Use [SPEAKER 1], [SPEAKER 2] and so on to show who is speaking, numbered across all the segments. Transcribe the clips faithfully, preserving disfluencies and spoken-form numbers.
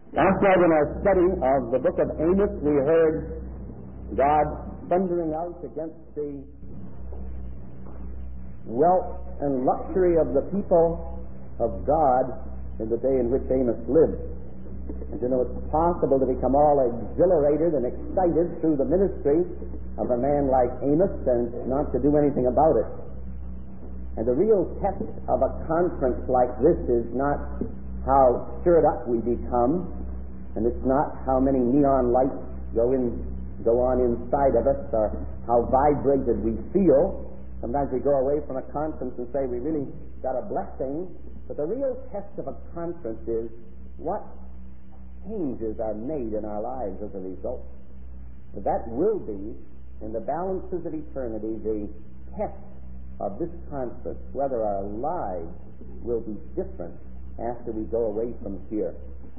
[SPEAKER 1] Last night in our study of the book of Amos, we heard God thundering out against the wealth and luxury of the people of God in the day in which Amos lived. And you know, it's possible to become all exhilarated and excited through the ministry of a man like Amos and not to do anything about it. And the real test of a conference like this is not how stirred up we become, and it's not how many neon lights go in, go on inside of us, or how vibrated we feel. Sometimes we go away from a conference and say we really got a blessing, but the real test of a conference is what changes are made in our lives as a result. That will be, in the balances of eternity, the test of this conference, whether our lives will be different after we go away from here.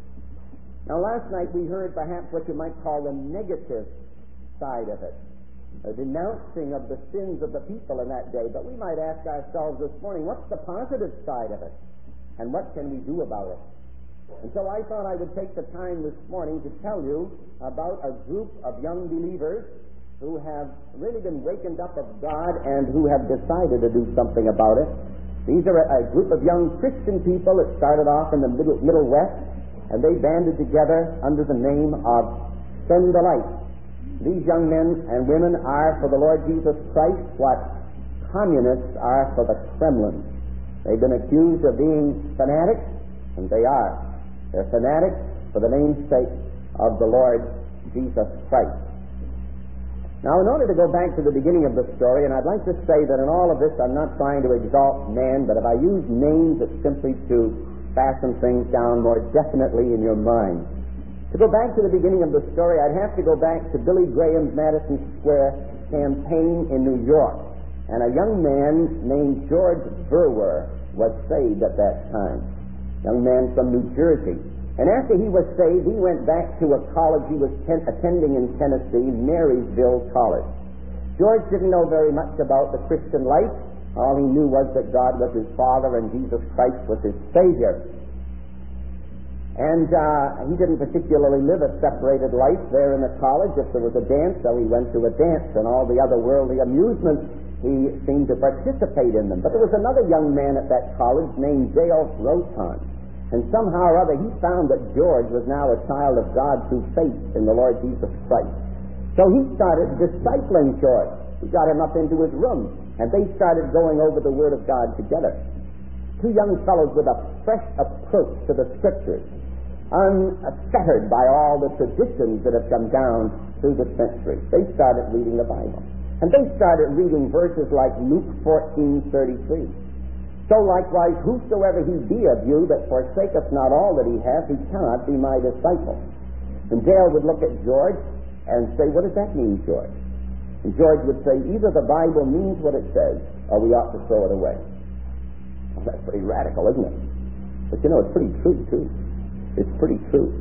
[SPEAKER 1] Now, last night we heard perhaps what you might call the negative side of it, a denouncing of the sins of the people in that day. But we might ask ourselves this morning, what's the positive side of it? And what can we do about it? And so I thought I would take the time this morning to tell you about a group of young believers who have really been wakened up of God and who have decided to do something about it. These are a, a group of young Christian people that started off in the middle, middle West, and they banded together under the name of Send the Light. These young men and women are for the Lord Jesus Christ what communists are for the Kremlin. They've been accused of being fanatics, and they are. They're fanatics for the namesake of the Lord Jesus Christ. Now, in order to go back to the beginning of the story, and I'd like to say that in all of this I'm not trying to exalt man, but if I use names, it's simply to fasten things down more definitely in your mind. To go back to the beginning of the story, I'd have to go back to Billy Graham's Madison Square campaign in New York. And a young man named George Verwer was saved at that time. Young man from New Jersey. And after he was saved, he went back to a college he was ten- attending in Tennessee, Marysville College. George didn't know very much about the Christian life. All he knew was that God was his Father and Jesus Christ was his Savior. And uh, he didn't particularly live a separated life there in the college. If there was a dance, so he went to a dance, and all the other worldly amusements, he seemed to participate in them. But there was another young man at that college named Dale Roton. And somehow or other, he found that George was now a child of God through faith in the Lord Jesus Christ. So he started discipling George. He got him up into his room, and they started going over the Word of God together. Two young fellows with a fresh approach to the Scriptures, unfettered by all the traditions that have come down through the centuries. They started reading the Bible. And they started reading verses like Luke fourteen thirty-three. So likewise, whosoever he be of you that forsaketh not all that he hath, he cannot be my disciple. And Dale would look at George and say, what does that mean, George? And George would say, either the Bible means what it says, or we ought to throw it away. Well, that's pretty radical, isn't it? But you know, it's pretty true, too. It's pretty true.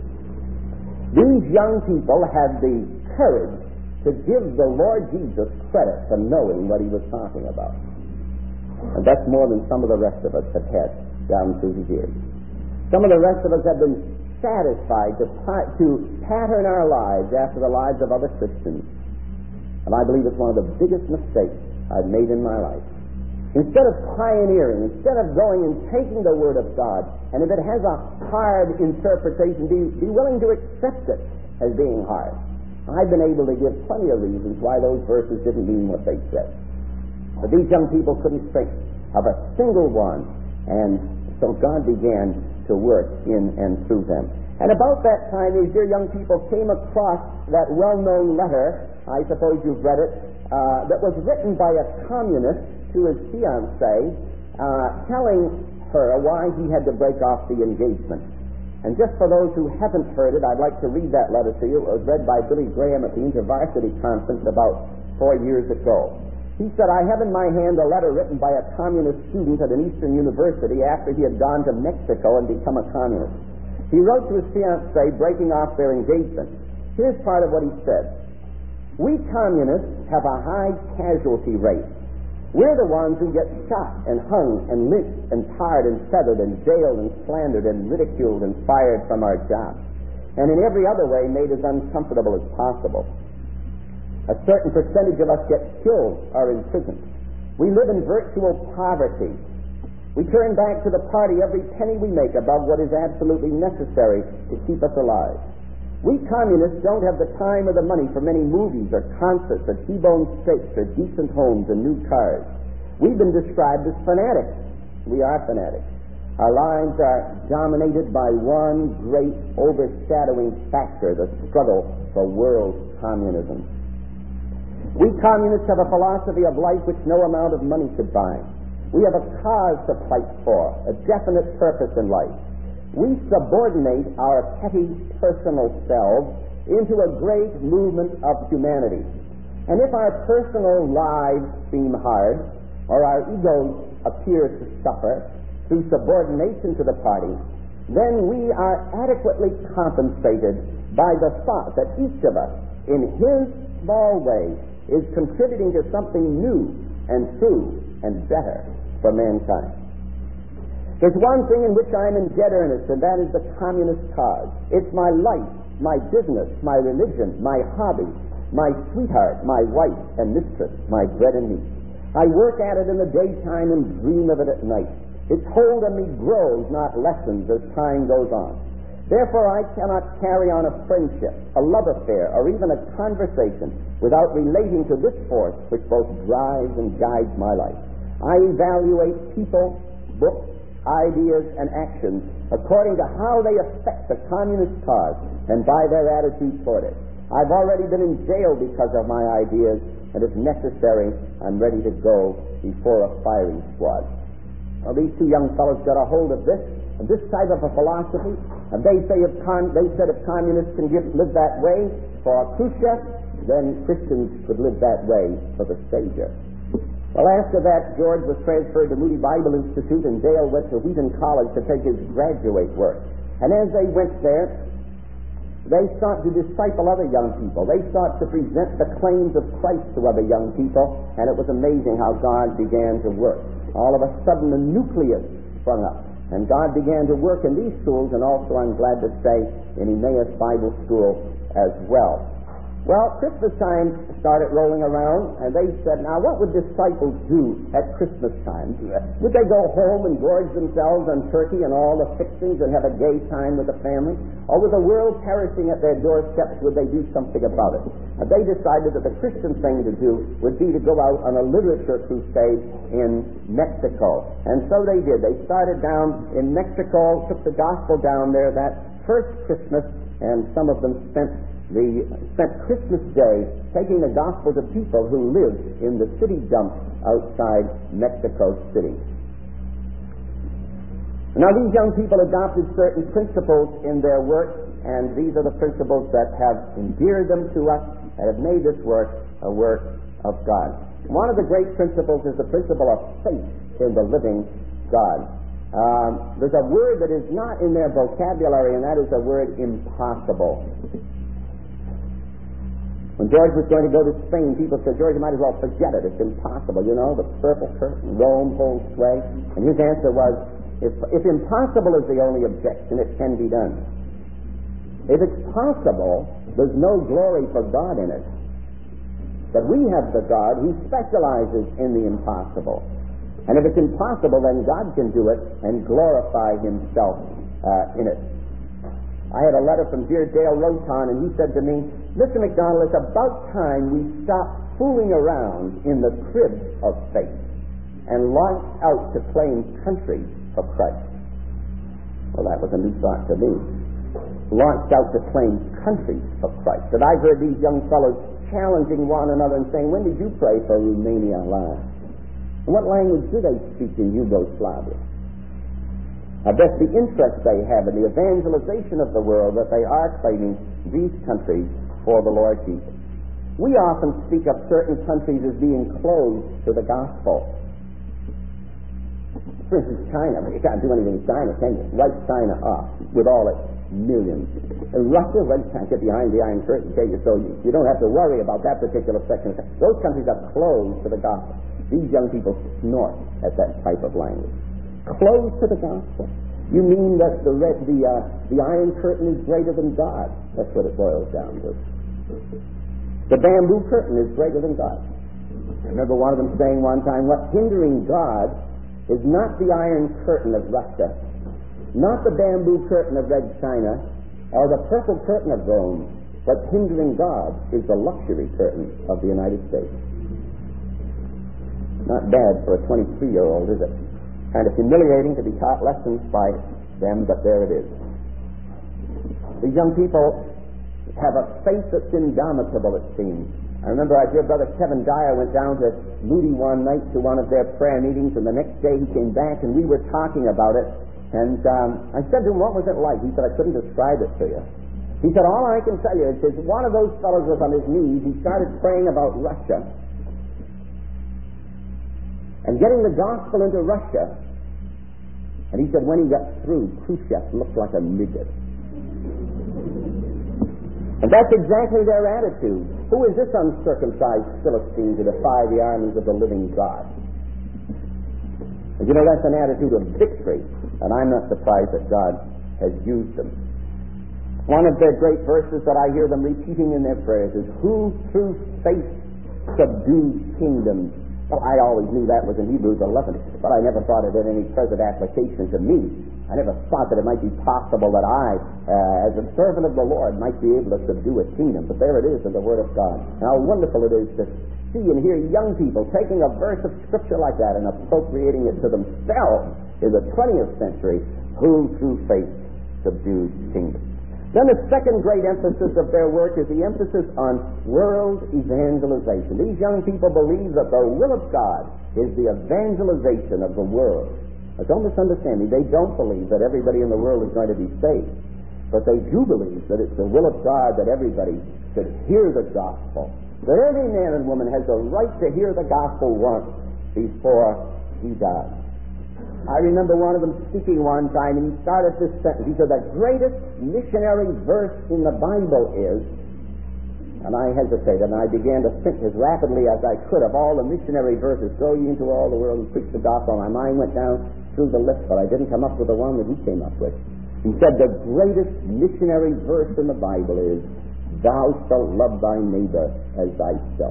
[SPEAKER 1] These young people had the courage to give the Lord Jesus credit for knowing what he was talking about. And that's more than some of the rest of us have had down through the years. Some of the rest of us have been satisfied to, to pattern our lives after the lives of other Christians. And I believe it's one of the biggest mistakes I've made in my life. Instead of pioneering, instead of going and taking the Word of God, and if it has a hard interpretation, be, be willing to accept it as being hard. I've been able to give plenty of reasons why those verses didn't mean what they said. But these young people couldn't think of a single one, and so God began to work in and through them. And about that time, these dear young people came across that well-known letter, I suppose you've read it, uh, that was written by a communist to his fiancée, uh, telling her why he had to break off the engagement. And just for those who haven't heard it, I'd like to read that letter to you. It was read by Billy Graham at the InterVarsity Conference about four years ago. He said, I have in my hand a letter written by a communist student at an Eastern university after he had gone to Mexico and become a communist. He wrote to his fiancée breaking off their engagement. Here's part of what he said. We communists have a high casualty rate. We're the ones who get shot and hung and lynched and tarred and feathered and jailed and slandered and ridiculed and fired from our jobs. and in every other way made as uncomfortable as possible. A certain percentage of us get killed or imprisoned. We live in virtual poverty. We turn back to the party every penny we make above what is absolutely necessary to keep us alive. We communists don't have the time or the money for many movies or concerts or T-bone steaks or decent homes and new cars. We've been described as fanatics. We are fanatics. Our lives are dominated by one great overshadowing factor, the struggle for world communism. We communists have a philosophy of life which no amount of money could buy. We have a cause to fight for, a definite purpose in life. We subordinate our petty personal selves into a great movement of humanity. And if our personal lives seem hard, or our egos appear to suffer through subordination to the party, then we are adequately compensated by the thought that each of us, in his small way, is contributing to something new and true and better for mankind. There's one thing in which I'm in dead earnest, and that is the communist cause. It's my life, my business, my religion, my hobby, my sweetheart, my wife and mistress, my bread and meat. I work at it in the daytime and dream of it at night. Its hold on me grows, not lessens, as time goes on. Therefore, I cannot carry on a friendship, a love affair, or even a conversation without relating to this force which both drives and guides my life. I evaluate people, books, ideas, and actions according to how they affect the communist cause and by their attitude toward it. I've already been in jail because of my ideas, and if necessary, I'm ready to go before a firing squad. Well, these two young fellows got a hold of this, of this type of a philosophy, and they say if con- they said if communists can give, live that way for Khrushchev, then Christians could live that way for the Savior. Well, after that, George was transferred to Moody Bible Institute, and Dale went to Wheaton College to take his graduate work. And as they went there, they sought to disciple other young people. They sought to present the claims of Christ to other young people, and it was amazing how God began to work. All of a sudden, the nucleus sprung up, and God began to work in these schools, and also, I'm glad to say, in Emmaus Bible School as well. Well, Christmas time started rolling around, and they said, now what would disciples do at Christmas time? Would they go home and gorge themselves on turkey and all the fixings and have a gay time with the family? Or with the world perishing at their doorsteps, would they do something about it? And they decided that the Christian thing to do would be to go out on a literature crusade in Mexico. And so they did. They started down in Mexico, took the gospel down there that first Christmas, and some of them spent The spent Christmas Day taking the gospel to people who lived in the city dumps outside Mexico City. Now, these young people adopted certain principles in their work, and these are the principles that have endeared them to us and have made this work a work of God. One of the great principles is the principle of faith in the living God. Um, there's a word that is not in their vocabulary, and that is the word impossible. When George was going to go to Spain, people said, George, you might as well forget it. It's impossible. You know, the purple curtain, Rome holds sway. And his answer was, if, if impossible is the only objection, it can be done. If it's possible, there's no glory for God in it. But we have the God who specializes in the impossible. And if it's impossible, then God can do it and glorify himself uh, in it. I had a letter from dear Dale Roton, and he said to me, Mister McDonald, it's about time we stop fooling around in the crib of faith and launch out to claim country for Christ. Well, that was a new thought to me. Launched out to claim country for Christ. But I've heard these young fellows challenging one another and saying, when did you pray for Romania last? And what language do they speak in Yugoslavia? I bet the interest they have in the evangelization of the world that they are claiming these countries for the Lord Jesus. We often speak of certain countries as being closed to the gospel. For instance, China. You can't do anything in China, can you? Write China off with all its millions. And Russia, well, you can't get behind the Iron Curtain, can you? So you, you don't have to worry about that particular section. Those countries are closed to the gospel. These young people snort at that type of language. Closed to the gospel. You mean that the red, the uh, the Iron Curtain is greater than God? That's what it boils down to. The bamboo curtain is greater than God. I remember one of them saying one time, what's hindering God is not the Iron Curtain of Russia, not the bamboo curtain of red China, or the purple curtain of Rome. What's hindering God is the luxury curtain of the United States. Not bad for a twenty-three-year-old, is it? Kind of humiliating to be taught lessons by them, but there it is. These young people have a faith that's indomitable, it seems. I remember our dear brother Kevin Dyer went down to Moody one night to one of their prayer meetings, and the next day he came back and we were talking about it. And um, I said to him, what was it like? He said, I couldn't describe it to you. He said, all I can tell you is one of those fellows was on his knees. He started praying about Russia and getting the gospel into Russia. And he said when he got through, Khrushchev looked like a midget. And that's exactly their attitude. Who is this uncircumcised Philistine to defy the armies of the living God? And you know, that's an attitude of victory, and I'm not surprised that God has used them. One of their great verses that I hear them repeating in their prayers is, who through faith subdued kingdoms. Well, I always knew that was in Hebrews eleven, but I never thought it had any present application to me. I never thought that it might be possible that I, uh, as a servant of the Lord, might be able to subdue a kingdom. But there it is in the Word of God. And how wonderful it is to see and hear young people taking a verse of Scripture like that and appropriating it to themselves in the twentieth century, who through faith subdued kingdoms. Then the second great emphasis of their work is the emphasis on world evangelization. These young people believe that the will of God is the evangelization of the world. Now, don't misunderstand me. They don't believe that everybody in the world is going to be saved. But they do believe that it's the will of God that everybody should hear the gospel. That every man and woman has a right to hear the gospel once before he dies. I remember one of them speaking one time, and he started this sentence. He said, the greatest missionary verse in the Bible is, and I hesitated, and I began to think as rapidly as I could of all the missionary verses, go ye into all the world and preach the gospel. My mind went down through the list, but I didn't come up with the one that he came up with. He said, the greatest missionary verse in the Bible is, thou shalt love thy neighbor as thyself.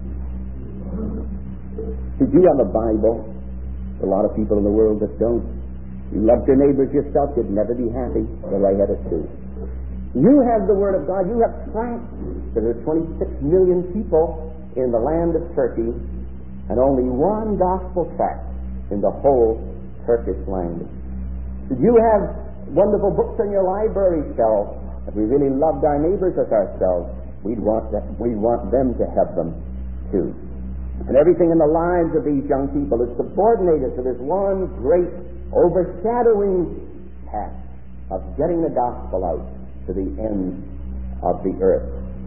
[SPEAKER 1] Did you have a Bible? A lot of people in the world that don't. You loved your neighbors yourself, you'd never be happy the way I had it too. You have the Word of God. You have tracts. There are twenty-six million people in the land of Turkey, and only one gospel tract in the whole Turkish language. Did you have wonderful books on your library shelf? If we really loved our neighbors as ourselves, we'd want that, we'd want them to have them too. And everything in the lives of these young people is subordinated to this one great overshadowing task of getting the gospel out to the ends of the earth.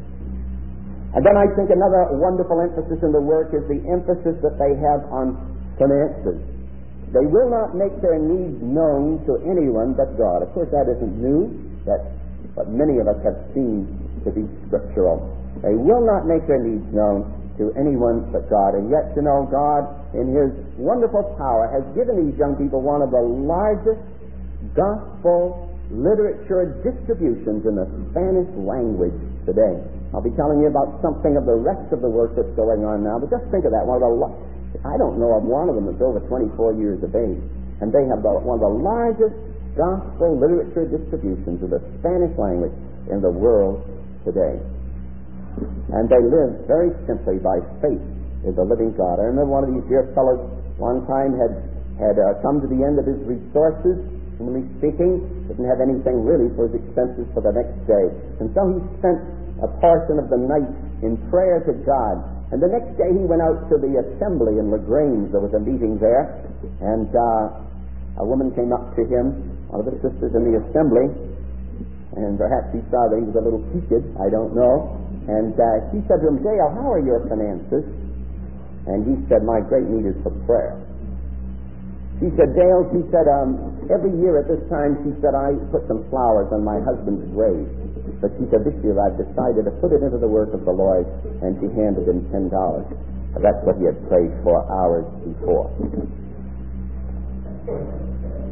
[SPEAKER 1] And then I think another wonderful emphasis in the work is the emphasis that they have on finances. They will not make their needs known to anyone but God. Of course, that isn't new. That's what many of us have seen to be scriptural. They will not make their needs known to anyone but God. And yet, you know, God, in His wonderful power, has given these young people one of the largest gospel literature distributions in the Spanish language today. I'll be telling you about something of the rest of the work that's going on now, but just think of that. One of the, I don't know of one of them that's over twenty-four years of age, and they have the, one of the largest gospel literature distributions of the Spanish language in the world today. And they live very simply by faith in the living God. I remember one of these dear fellows one time had, had uh, come to the end of his resources, humanly speaking, didn't have anything really for his expenses for the next day. And so he spent a portion of the night in prayer to God. And the next day he went out to the assembly in LaGrange. There was a meeting there. And uh, a woman came up to him, one of the sisters in the assembly, and perhaps he saw that he was a little peaked, I don't know. And uh, she said to him, Dale, how are your finances? And he said, my great need is for prayer. She said, Dale, she said, um, every year at this time, she said, I put some flowers on my husband's grave. But she said, this year I've decided to put it into the work of the Lord, and she handed him ten dollars. That's what he had prayed for hours before.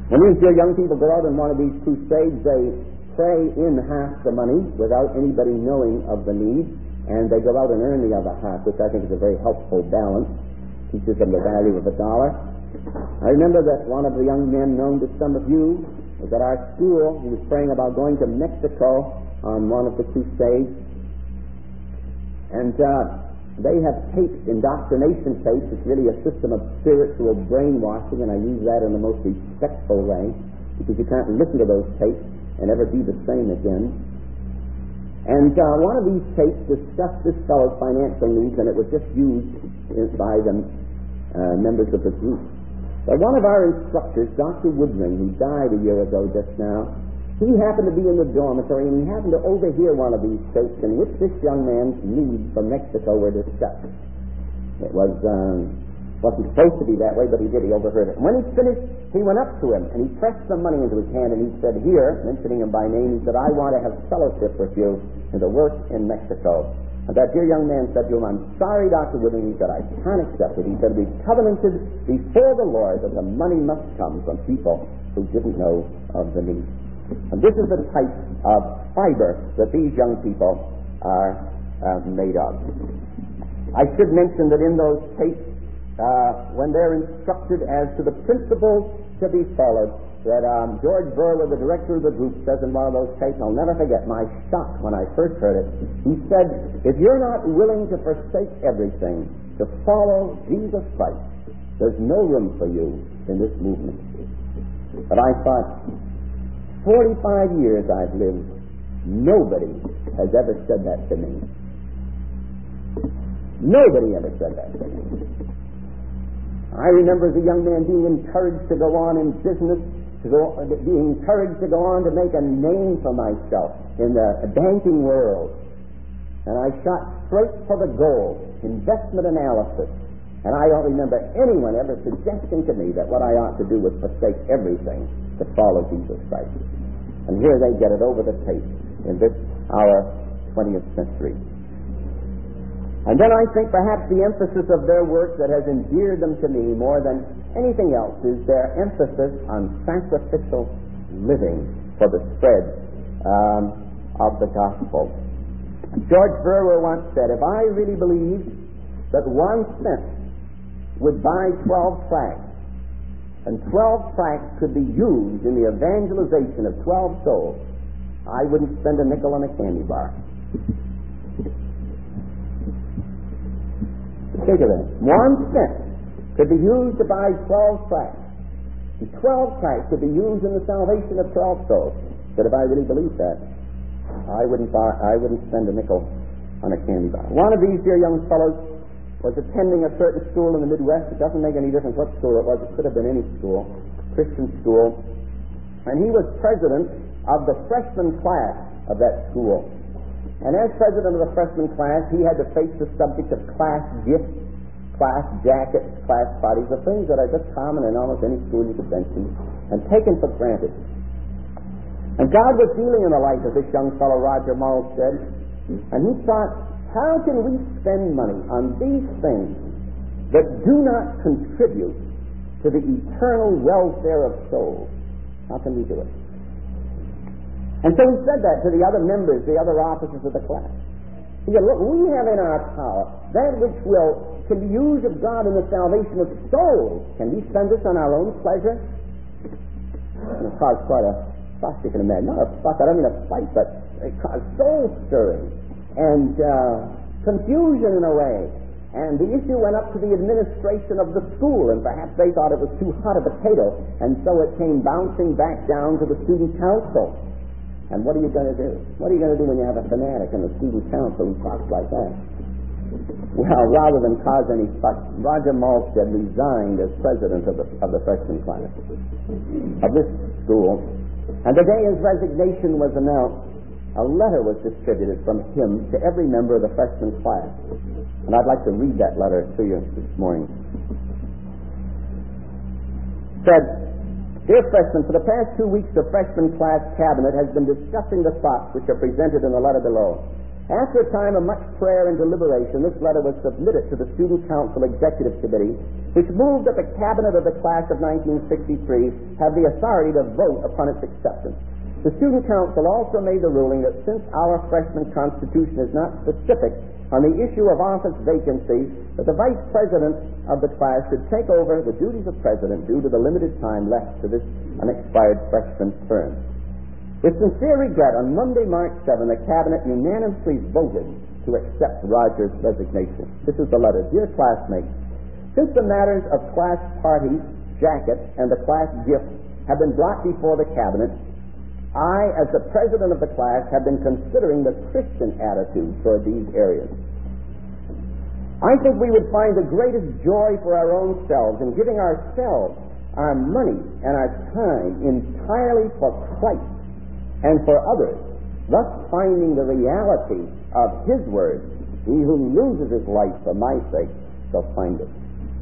[SPEAKER 1] When these dear young people go out on one of these crusades, they pray in half the money without anybody knowing of the need, and they go out and earn the other half, which I think is a very helpful balance. Teaches them the value of a dollar. I remember that one of the young men known to some of you was at our school. He was praying about going to Mexico on one of the crusades. And uh, they have tapes, indoctrination tapes. It's really a system of spiritual brainwashing, and I use that in the most respectful way, because you can't listen to those tapes and ever be the same again. And uh, one of these tapes discussed this fellow's financial needs, and it was just used by the uh, members of the group. But one of our instructors, Doctor Woodring, who died a year ago just now, he happened to be in the dormitory, and he happened to overhear one of these tapes in which this young man's needs from Mexico were discussed. It was, um, wasn't supposed to be that way, but he did. He overheard it. And when he finished, he went up to him, and he pressed some money into his hand, and he said, here, mentioning him by name, he said, I want to have fellowship with you and to work in Mexico. And that dear young man said to him, I'm sorry, Doctor Woodring. He said, I can't accept it. He said, we covenanted before the Lord that the money must come from people who didn't know of the need. And this is the type of fiber that these young people are uh, made of. I should mention that in those tapes, uh, when they're instructed as to the principles to be followed, that um, George Burler, the director of the group, says in one of those tapes, I'll never forget my shock when I first heard it. He said, if you're not willing to forsake everything to follow Jesus Christ, there's no room for you in this movement. But I thought, forty-five years I've lived, nobody has ever said that to me. Nobody ever said that to me. I remember as a young man being encouraged to go on in business, to go, being encouraged to go on to make a name for myself in the banking world. And I shot straight for the goal, investment analysis. And I don't remember anyone ever suggesting to me that what I ought to do was forsake everything to follow Jesus Christ. And here they get it over the tape in this our twentieth century. And then I think perhaps the emphasis of their work that has endeared them to me more than anything else is their emphasis on sacrificial living for the spread um, of the gospel. George Verwer once said, if I really believed that one cent would buy twelve tracts, and twelve tracts could be used in the evangelization of twelve souls, I wouldn't spend a nickel on a candy bar. Think of it. One cent could be used to buy twelve tracts. And twelve tracts could be used in the salvation of twelve souls. But if I really believed that, I wouldn't buy, I wouldn't spend a nickel on a candy bar. One of these dear young fellows was attending a certain school in the Midwest. It doesn't make any difference what school it was. It could have been any school, Christian school. And he was president of the freshman class of that school. And as president of the freshman class, he had to face the subject of class gifts, class jackets, class parties, the things that are just common in almost any school you could mention, and taken for granted. And God was dealing in the life of this young fellow, Roger Malstead, and he thought, how can we spend money on these things that do not contribute to the eternal welfare of souls? How can we do it? And so he said that to the other members, the other officers of the class. He said, look, we have in our power that which will can be used of God in the salvation of souls. Can we spend this on our own pleasure? And it caused quite a fuss, you can imagine. Not a fuss, I don't mean a fight, but it caused soul stirring and uh, confusion in a way. And the issue went up to the administration of the school, and perhaps they thought it was too hot a potato, and so it came bouncing back down to the student council. And what are you going to do? What are you going to do when you have a fanatic in the student council who talks like that? Well, rather than cause any fuss, Roger Malstead resigned as president of the, of the freshman class of this school. And the day his resignation was announced, a letter was distributed from him to every member of the freshman class. And I'd like to read that letter to you this morning. It said, dear freshmen, for the past two weeks the freshman class cabinet has been discussing the thoughts which are presented in the letter below. After a time of much prayer and deliberation, this letter was submitted to the Student Council Executive Committee, which moved that the cabinet of the class of nineteen sixty-three have the authority to vote upon its acceptance. The Student Council also made the ruling that since our freshman constitution is not specific on the issue of office vacancies, that the vice president of the class should take over the duties of president due to the limited time left to this unexpired freshman term. With sincere regret, on Monday, March seventh, the Cabinet unanimously voted to accept Roger's resignation. This is the letter. Dear classmates, since the matters of class parties, jackets, and the class gift have been brought before the Cabinet, I, as the president of the class, have been considering the Christian attitude toward these areas. I think we would find the greatest joy for our own selves in giving ourselves, our money, and our time entirely for Christ and for others, thus finding the reality of His word. He who loses his life for my sake shall find it.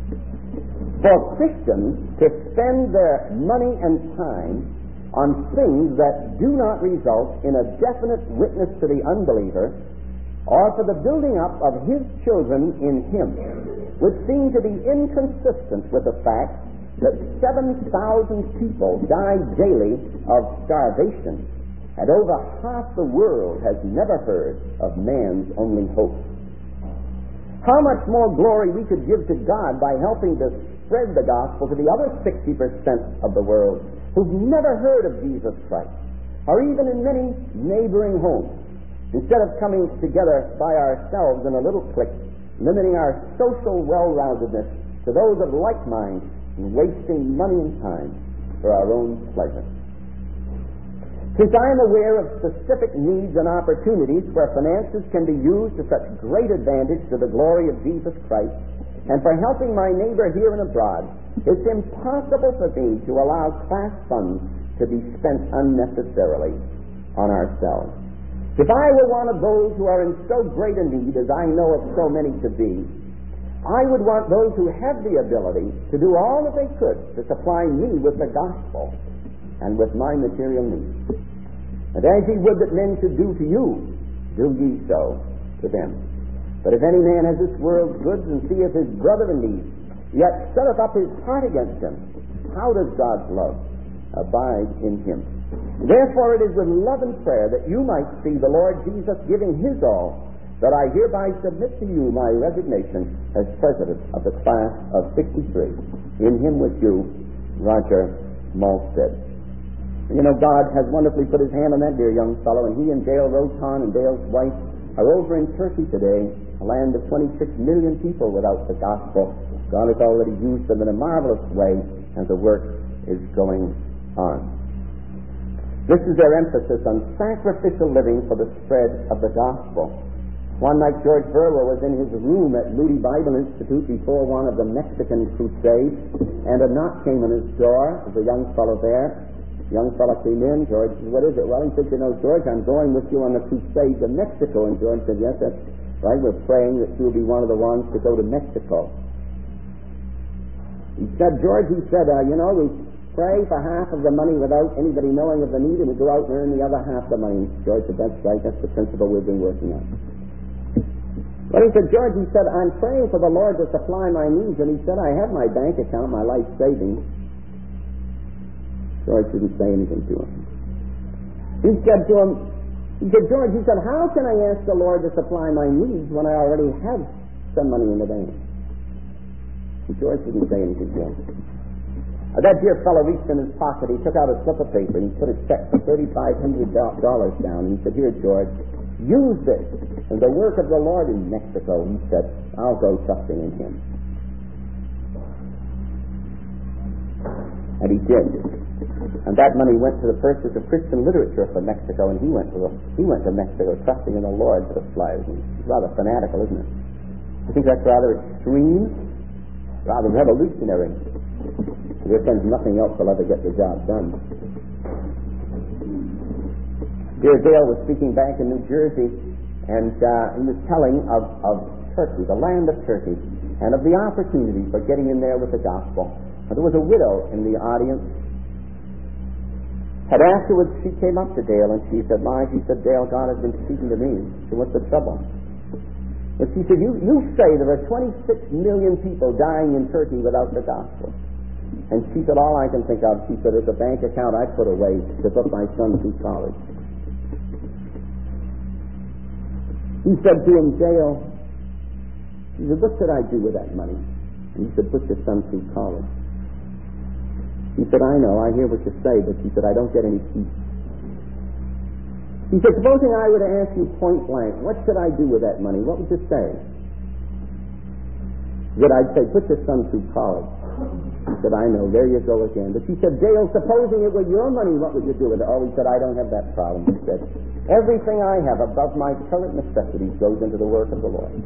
[SPEAKER 1] For Christians to spend their money and time on things that do not result in a definite witness to the unbeliever or for the building up of his children in Him would seem to be inconsistent with the fact that seven thousand people die daily of starvation, and over half the world has never heard of man's only hope. How much more glory we could give to God by helping to spread the gospel to the other sixty percent of the world who've never heard of Jesus Christ, or even in many neighboring homes, instead of coming together by ourselves in a little clique, limiting our social well-roundedness to those of like mind and wasting money and time for our own pleasure. Since I am aware of specific needs and opportunities where finances can be used to such great advantage to the glory of Jesus Christ, and for helping my neighbor here and abroad, it's impossible for me to allow class funds to be spent unnecessarily on ourselves. If I were one of those who are in so great a need as I know of so many to be, I would want those who have the ability to do all that they could to supply me with the gospel and with my material needs. And as ye would that men should do to you, do ye so to them. But if any man has this world's goods and seeth his brother in need, yet setteth up his heart against him, how does God's love abide in him? Therefore it is with love and prayer that you might see the Lord Jesus giving His all, that I hereby submit to you my resignation as president of the class of sixty-three. In Him with you, Roger Malstead. You know, God has wonderfully put His hand on that dear young fellow, and he and Dale Roton and Dale's wife are over in Turkey today, a land of twenty-six million people without the gospel. God has already used them in a marvelous way, and the work is going on. This is their emphasis on sacrificial living for the spread of the gospel. One night George Verwer was in his room at Moody Bible Institute before one of the Mexican crusades, and a knock came on his door. There was a young fellow there. The young fellow came in. George said, "What is it?" "Well," he said, "you know, George, I'm going with you on the crusade to Mexico." And George said, "Yes, that's right. We're praying that you'll be one of the ones to go to Mexico." He said, "George," he said, uh, "you know, we pray for half of the money without anybody knowing of the need, and we go out and earn the other half the money." George said, "That's right. That's the principle we've been working on." But he said, "George," he said, "I'm praying for the Lord to supply my needs." And he said, "I have my bank account, my life savings." George didn't say anything to him. He said to him, he said, "George," he said, "how can I ask the Lord to supply my needs when I already have some money in the bank?" And George didn't say anything to him. Uh, that dear fellow reached in his pocket. He took out a slip of paper and he put a check for thirty-five hundred dollars down. And he said, "Here, George, use this in the work of the Lord in Mexico." He said, "I'll go trusting in Him." And he did. And that money went to the purchase of Christian literature for Mexico, and he went to the, he went to Mexico trusting in the Lord for the supplies. It's rather fanatical, isn't it? I think that's rather extreme, rather revolutionary. Dear friends, nothing else will ever get the job done. Dear Dale was speaking back in New Jersey, and uh, he was telling of, of Turkey, the land of Turkey, and of the opportunity for getting in there with the gospel. And there was a widow in the audience, And afterwards she came up to Dale and she said, "My," she said, "Dale, God has been speaking to me." So what's the trouble? But she said, you, you say there are twenty-six million people dying in Turkey without the gospel. And she said, all I can think of, she said, is a bank account I put away to put my son through college. He said to him, "Dale," he said, "what should I do with that money?" And he said, "Put your son through college." He said, "I know, I hear what you say," but he said, "I don't get any peace." He said, "Supposing I were to ask you point blank, what should I do with that money? What would you say?" He said, "I'd say, put your son through college." He said, "I know, there you go again." But she said, "Dale, supposing it were your money, what would you do with it?" Oh, he said, "I don't have that problem." He said, "Everything I have above my current necessities goes into the work of the Lord."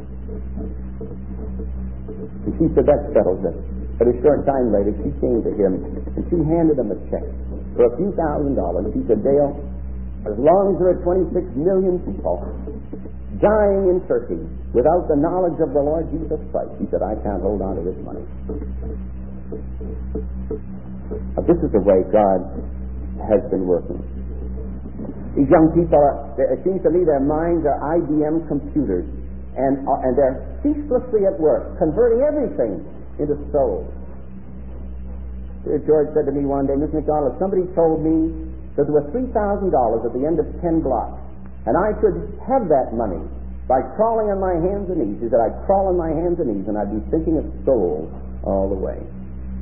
[SPEAKER 1] And she said, "That settles it." But a short time later, she came to him, and she handed him a check for a few thousand dollars. She said, "Dale, as long as there are twenty-six million people dying in Turkey without the knowledge of the Lord Jesus Christ," he said, "I can't hold on to this money." Now, this is the way God has been working. These young people, are, it seems to me their minds are I B M computers, and, uh, and they're ceaselessly at work, converting everything into souls. George said to me one day, "Mister McDonald, if somebody told me that there was three thousand dollars at the end of ten blocks, and I could have that money by crawling on my hands and knees," he said, "I'd crawl on my hands and knees, and I'd be thinking of souls all the way."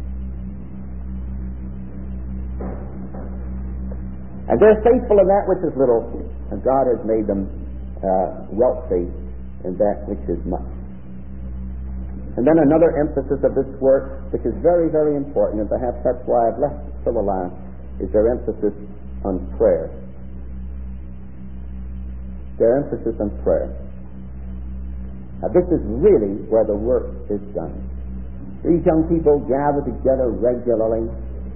[SPEAKER 1] And they're faithful in that which is little, and God has made them uh, wealthy in that which is much. And then another emphasis of this work, which is very, very important, and perhaps that's why I've left it till the last, is their emphasis on prayer. Their emphasis on prayer. Now, this is really where the work is done. These young people gather together regularly.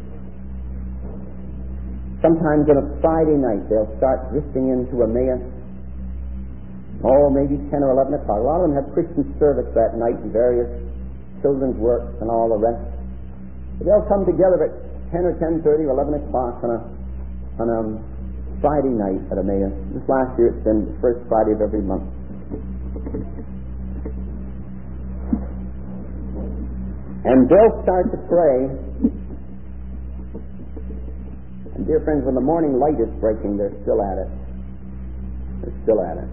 [SPEAKER 1] Sometimes on a Friday night, they'll start drifting into Emmaus. Oh, maybe ten or eleven o'clock. A lot of them have Christian service that night and various children's works and all the rest. But they'll come together at ten or ten thirty or eleven o'clock on a on a Friday night at Emmaus. This last year it's been the first Friday of every month. And they'll start to pray. And dear friends, when the morning light is breaking, they're still at it. They're still at it.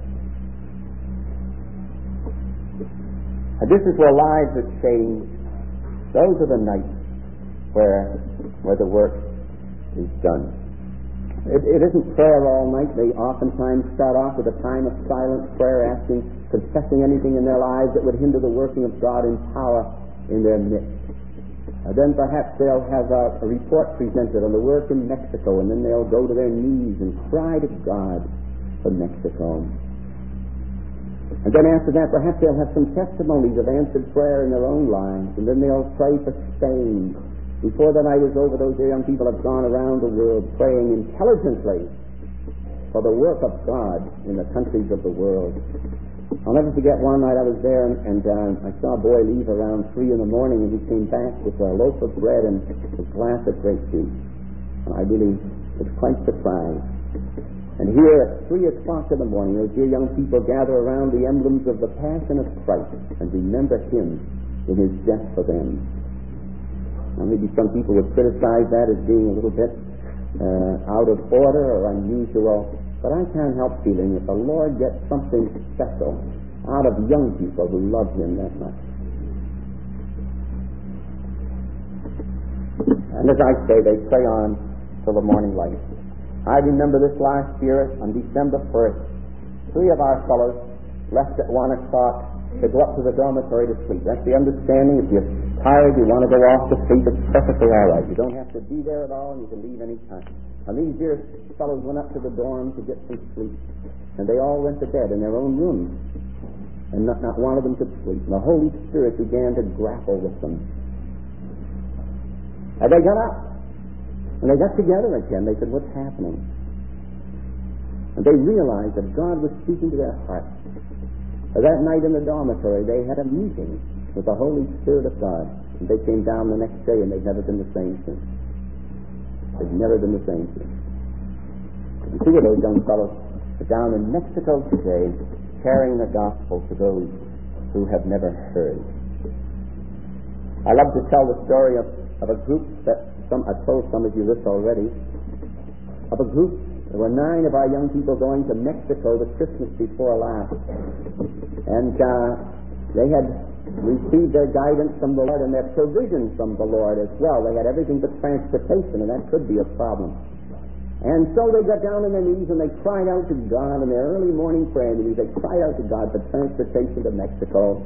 [SPEAKER 1] And this is where lives are changed. Those are the nights where where the work is done. It, it isn't prayer all night. They oftentimes start off with a time of silent prayer, asking, confessing anything in their lives that would hinder the working of God in power in their midst. Uh, then perhaps they'll have a, a report presented on the work in Mexico, and then they'll go to their knees and cry to God for Mexico. And then after that, perhaps they'll have some testimonies of answered prayer in their own lives, and then they'll pray for Spain. Before the night is over, those young people have gone around the world praying intelligently for the work of God in the countries of the world. I'll never forget one night I was there, and, and uh, I saw a boy leave around three in the morning, and he came back with a loaf of bread and a glass of grape juice. And I really was quite surprised. And here at three o'clock in the morning, those dear young people gather around the emblems of the Passion of Christ and remember Him in His death for them. Now, maybe some people would criticize that as being a little bit uh, out of order or unusual, but I can't help feeling that the Lord gets something special out of young people who love Him that much. And as I say, they pray on till the morning light. I remember this last year on December first, three of our fellows left at one o'clock to go up to the dormitory to sleep. That's the understanding. If you're tired, you want to go off to sleep, it's perfectly all right. You don't have to be there at all, and you can leave any time. And these dear fellows went up to the dorm to get some sleep, and they all went to bed in their own rooms, and not, not one of them could sleep. And the Holy Spirit began to grapple with them. And they got up. And they got together again. They said, "What's happening?" And they realized that God was speaking to their hearts. That night in the dormitory, they had a meeting with the Holy Spirit of God. And they came down the next day, and they've never been the same since. They've never been the same since. Two of those young fellows are down in Mexico today carrying the gospel to those who have never heard. I love to tell the story of, of a group that some, I've told some of you this already, of a group. There were nine of our young people going to Mexico the Christmas before last. And uh, they had received their guidance from the Lord and their provision from the Lord as well. They had everything but transportation, and that could be a problem. And so they got down on their knees and they cried out to God in their early morning prayer meetings. They cried out to God for transportation to Mexico.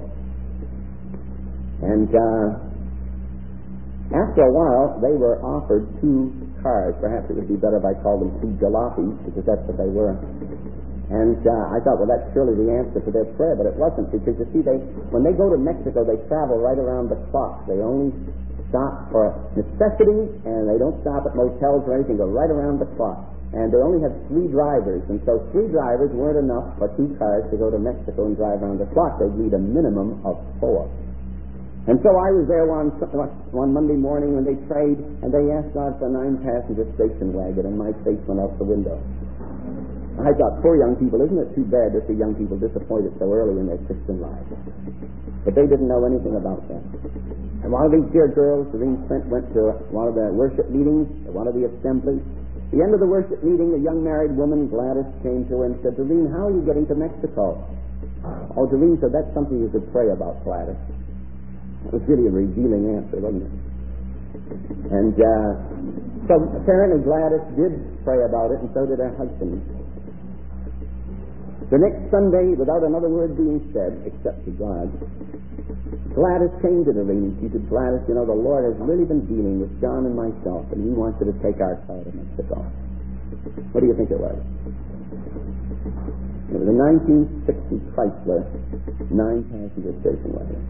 [SPEAKER 1] And uh, after a while, they were offered two cars. Perhaps it would be better if I called them two jalopies, because that's what they were. And uh, I thought, well, that's surely the answer to their prayer, but it wasn't, because you see, they when they go to Mexico, they travel right around the clock. They only stop for necessities, and they don't stop at motels or anything. Go right around the clock. And they only have three drivers, and so three drivers weren't enough for two cars to go to Mexico and drive around the clock. They'd need a minimum of four. And so I was there one one Monday morning when they prayed, and they asked God for a nine-passenger station wagon, and my face went out the window. I thought, poor young people, isn't it too bad to see young people disappointed so early in their Christian lives? But they didn't know anything about that. And one of these dear girls, Doreen Trent, went to one of the worship meetings, one of the assemblies. At the end of the worship meeting, a young married woman, Gladys, came to her and said, Doreen, how are you getting to Mexico? Oh, Doreen said, that's something you could pray about, Gladys. It was really a revealing answer, wasn't it? And uh, so apparently Gladys did pray about it, and so did her husband. The next Sunday, without another word being said, except to God, Gladys came to Doreen and she said, Gladys, you know, the Lord has really been dealing with John and myself, and He wants you to take our car to Mexico. What do you think it was? It was a nineteen sixty Chrysler nine-passenger station wagon.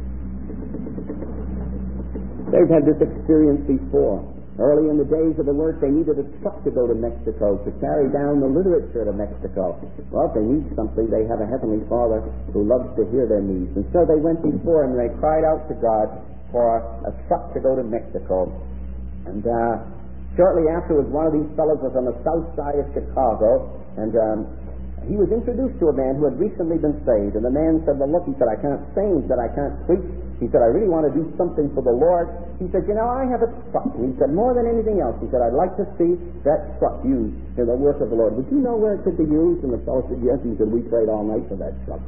[SPEAKER 1] They've had this experience before. Early in the days of the work, they needed a truck to go to Mexico to carry down the literature to Mexico. Well, if they need something, they have a Heavenly Father who loves to hear their needs. And so they went before Him and they cried out to God for a truck to go to Mexico. And uh, shortly afterwards, one of these fellows was on the south side of Chicago, and um, he was introduced to a man who had recently been saved. And the man said, well, look, he said, I can't sing, he said, I can't preach. He said, I really want to do something for the Lord. He said, you know, I have a truck. And he said, more than anything else, he said, I'd like to see that truck used in the work of the Lord. Would you know where it could be used? And the fellow said, yes. He said, we prayed all night for that truck.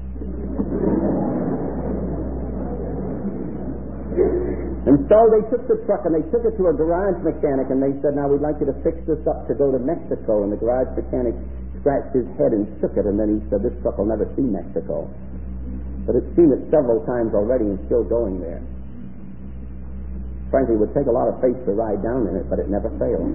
[SPEAKER 1] And so they took the truck and they took it to a garage mechanic, and they said, now we'd like you to fix this up to go to Mexico. And the garage mechanic scratched his head and shook it, and then he said, this truck will never see Mexico. But it's seen it several times already and still going there. Frankly, it would take a lot of faith to ride down in it, but it never failed.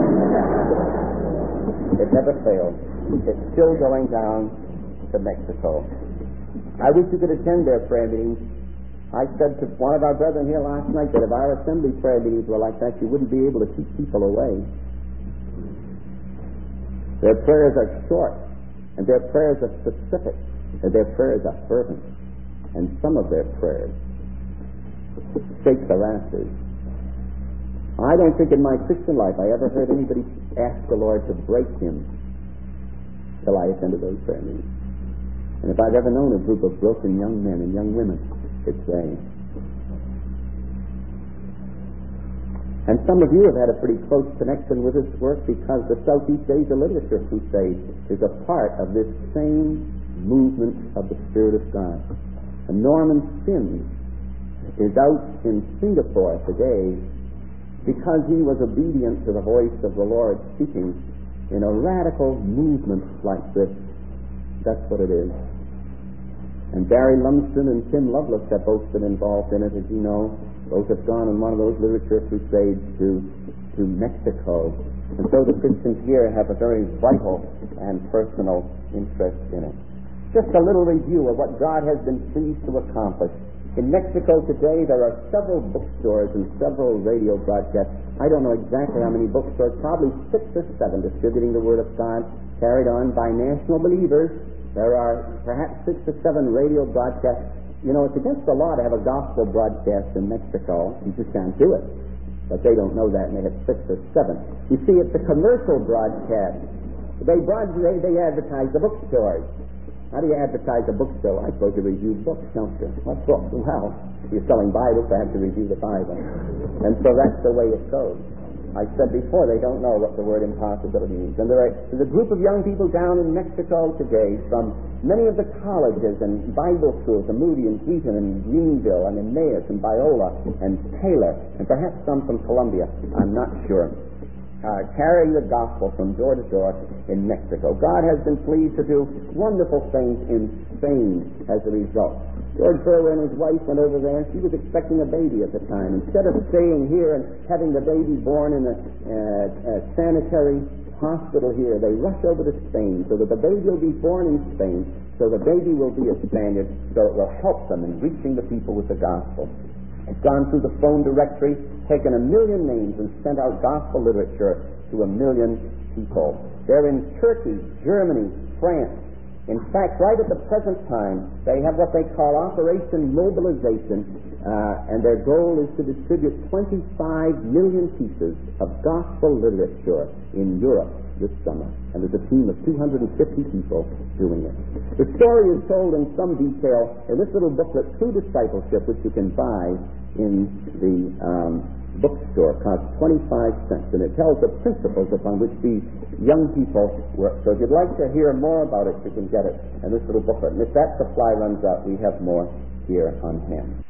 [SPEAKER 1] It never failed. It's still going down to Mexico. I wish you could attend their prayer meetings. I said to one of our brethren here last night that if our assembly prayer meetings were like that, you wouldn't be able to keep people away. Their prayers are short, and their prayers are specific, and their prayers are fervent. And some of their prayers shake the rafters. I don't think in my Christian life I ever heard anybody ask the Lord to break him till I attended those prayer meetings. And if I've ever known a group of broken young men and young women, it's they. And some of you have had a pretty close connection with this work because the Southeast Asia Literature Crusade is a part of this same movement of the Spirit of God. And Norman Sims is out in Singapore today because he was obedient to the voice of the Lord speaking in a radical movement like this. That's what it is. And Barry Lumsden and Tim Lovelace have both been involved in it, as you know. Both have gone on one of those literature crusades to, to Mexico. And so the Christians here have a very vital and personal interest in it. Just a little review of what God has been pleased to accomplish. In Mexico today, there are several bookstores and several radio broadcasts. I don't know exactly how many bookstores, probably six or seven, distributing the Word of God, carried on by national believers. There are perhaps six or seven radio broadcasts. You know, it's against the law to have a gospel broadcast in Mexico. You just can't do it. But they don't know that, and they have six or seven. You see, it's a commercial broadcast. They, broad, they, they advertise the bookstores. How do you advertise a bookstore? I suppose you review books, don't you? What books? Well, if you're selling Bibles, I have to review the Bible. And so that's the way it goes. I said before, they don't know what the word impossibility means. And there are, there's a group of young people down in Mexico today from many of the colleges and Bible schools, the Moody and Wheaton and Greenville and Emmaus and Biola and Taylor, and perhaps some from Columbia. I'm not sure. Uh, carrying the gospel from door to door in Mexico. God has been pleased to do wonderful things in Spain as a result. George Burwell and his wife went over there. She was expecting a baby at the time. Instead of staying here and having the baby born in a, uh, a sanitary hospital here, they rush over to Spain so that the baby will be born in Spain, so the baby will be a Spaniard, so it will help them in reaching the people with the gospel. It's gone through the phone directory, taken a million names, and sent out gospel literature to a million people. They're in Turkey, Germany, France. In fact, right at the present time, they have what they call Operation Mobilization, uh, and their goal is to distribute twenty-five million pieces of gospel literature in Europe this summer. And there's a team of two hundred fifty people doing it. The story is told in some detail in this little booklet, True Discipleship, which you can buy in the um, bookstore. It costs twenty-five cents, and it tells the principles upon which these young people work. So if you'd like to hear more about it, you can get it in this little booklet. And if that supply runs out, we have more here on hand.